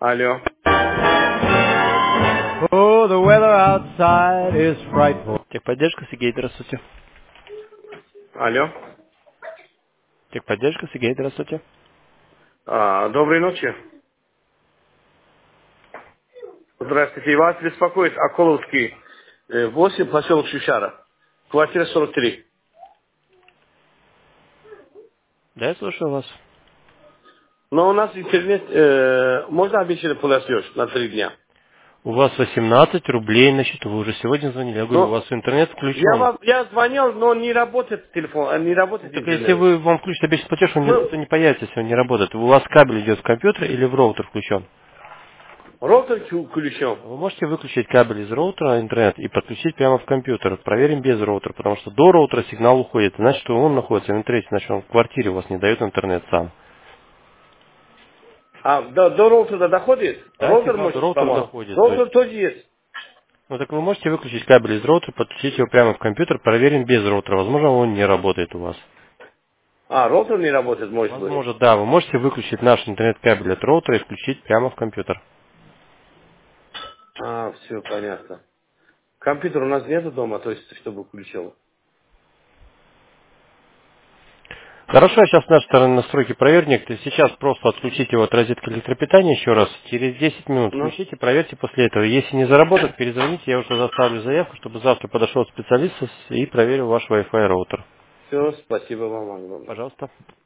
Алло. Oh, the weather outside is frightful. Техподдержка, Сергей, здравствуйте. Алло. Техподдержка, Сергей, здравствуйте. Доброй ночи. Здравствуйте. Вас беспокоит Акуловский, 8, поселок Шишара. Квартира 43. Да, я слушаю вас. Но у нас интернет, можно обещать платеж на 3 дня? У вас 18 рублей на счету. Вы уже сегодня звонили. Я говорю, у Но вас интернет включен. я звонил, но не работает телефон, не Ну, работает так если интернет. вам включат обещанный платеж, он Ну, никто не появится, если он не работает. У вас кабель идет в компьютер или в роутер включен? роутер включен. Вы можете выключить кабель из роутера, интернет, и подключить прямо в компьютер. Проверим без роутера, потому что до роутера сигнал уходит. Значит, что он находится в интернете, значит, он в квартире у вас не дает интернет сам. До роутера доходит? Да, Роутер сигнал до может роутера помочь. доходит. То есть, Роутер тоже есть. ну так вы можете выключить кабель из роутера, подключить его прямо в компьютер, проверим без роутера. Возможно, он не работает у вас. Роутер не работает, может быть. Возможно, да. Вы можете выключить наш интернет-кабель от роутера и включить прямо в компьютер. Все понятно. Компьютер у нас нету дома, то есть, чтобы включил. Хорошо, я сейчас с нашей стороны настройки проверим. Сейчас просто отключите его от розетки электропитания еще раз. Через 10 минут Ну, включите, проверьте после этого. Если не заработает, перезвоните, я уже заставлю заявку, чтобы завтра подошел специалист и проверил ваш Wi-Fi роутер. все, спасибо вам огромное. Пожалуйста.